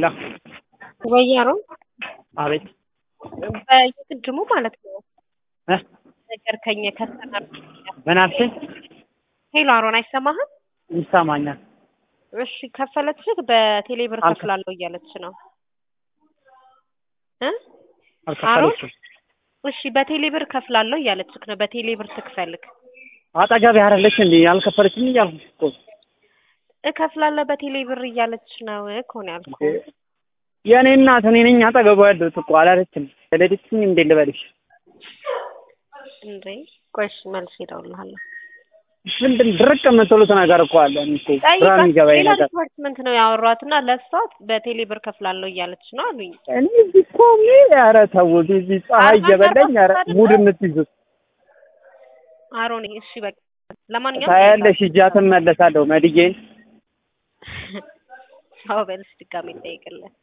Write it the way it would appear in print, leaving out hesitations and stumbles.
ሄሎ ወያሮ አቤት በየቅድሙ ማለት ነው እ ነገርከኝ ከስተመር ምን አልሽኝ? ሄሎ አሮን አይሰማህም? ይሰማኛል። እሺ ከፈለችህ በቴሌብር ከፍላለሁ እያለች ነው እ አልከፈለችም። እሺ በቴሌብር ከፍላለሁ እያለችህ ነው። በቴሌብር ትክፈልክ አጠገቤ አይደለች እንዴ? አልከፈለችም እያልኩሽ እኮ እከፍላለሁ በቴሌብር እያለች ነው እኮ ነው ያልኩህ። የኔ እናት እኔ ነኝ አጠገቧ ያለሁት እኮ አላለችም። ስለደችኝ እንዴ ልበልሽ እንዴ? ቆይሽ መልስ እደውልልሃለሁ። ምንድን ድርቅ የምትሉት ነገር እኮ አለ እኮ ግራ የሚገባኝ ነገር። ዲፓርትመንት ነው ያወራትና ለሷ በቴሌብር ከፍላለሁ እያለች ነው አሉኝ። እኔ እዚህ እኮ ኧረ ተው እዚህ ፀሐይ እየበላኝ ኧረ ሙድ የምትይዙት አሮን እሺ በቃ ለማንኛውም ታያለሽ ሂጃትን መለሳለሁ መድዬን አዎ በልስ ድጋሜ ጠይቅልህ